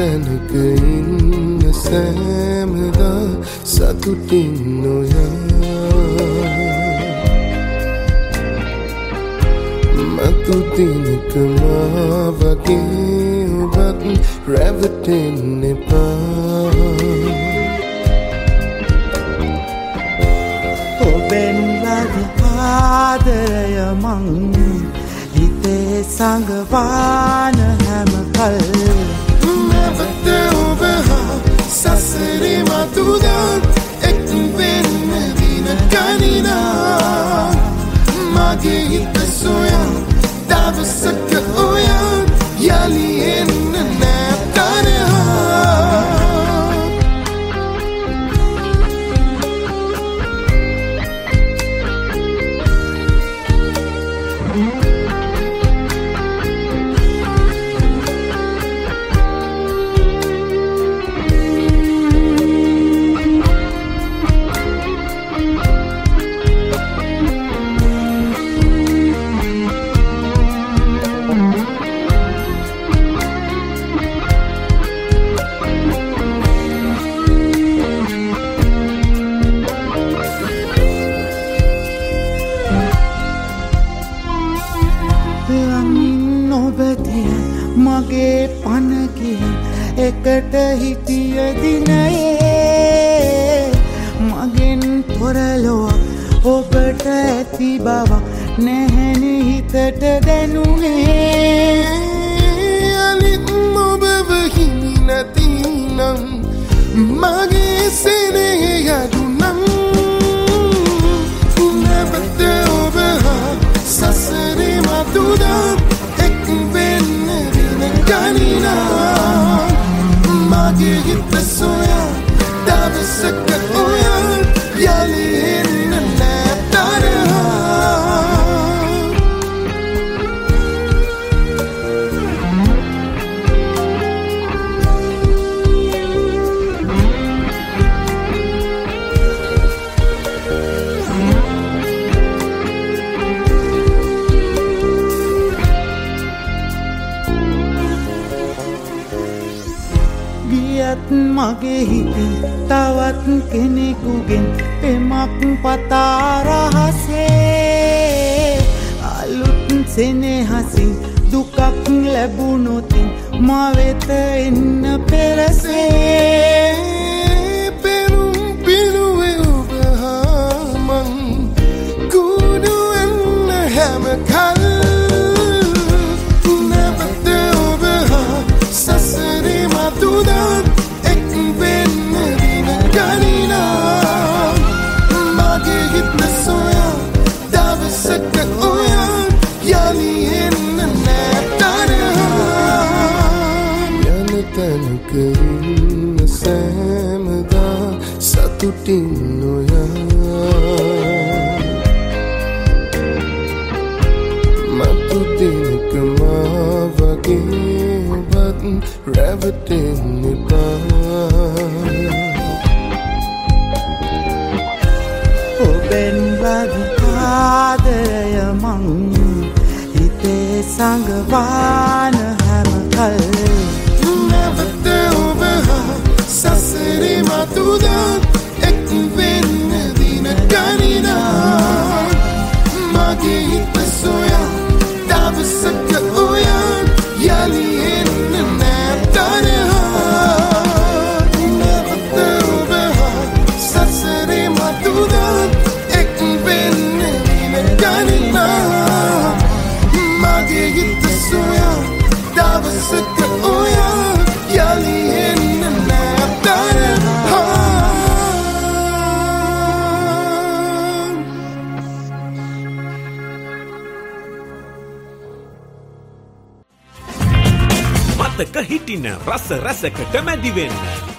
තැනක ඉන්න සෑමදා සතුටින් නොයා මතු දිනක මා වගේ ඔබත් රැවටෙන්න එපා ඔබෙන් ලද ආදරය මං හිතේ සංගවාන හැම කල් නැවත ඔබ හා සසරේ මතුදත් එක් වෙන්න දින ගණනා මගේ හිත සොයා දවසක ඔයා යලි එන්න නෑ තනහා මගේ පනකින් එකට හිටිය දිනයේ මගෙන් තොරලොවක් ඔබට ඇති බව නැහැනේ හිතට දැනුනේ අලිත් ඔබව හිමි නැතිනම් මගේ සෙනෙහි යදුනම් නැවත ඔබ හා සසරේ මතුදා Ganina mage hitta soya davsak oya yali inna natara මගේ හිතේ තවත් කෙනෙකුගෙන් පෙමක් පතා රහසේ අලුත් සෙනෙහසින් දුකක් ලැබුණොත් මා වෙත එන්න පෙරසේ පෙරුම් පිරුවේ ඔබ හා මං කුඩු එන්න හැම කල් නැවත ඔබ හා සසරේ මතුදා තැනක ඉන්න සෑමදා සතුටින් නොයා මතු දිනක මා වගේ ඔබත් රැවටෙන්න එපා ඔබෙන් ලද ආදරය මං හිතේ සංගවාන හැම කල් sasere matuda ek venna dina ganina mage hit soya davsak oya yali enna natara navatta sasere matuda ek venna dina ganina mage hit soya davsak oya yali මතක හිටින රස රසකට මැදි වෙන්න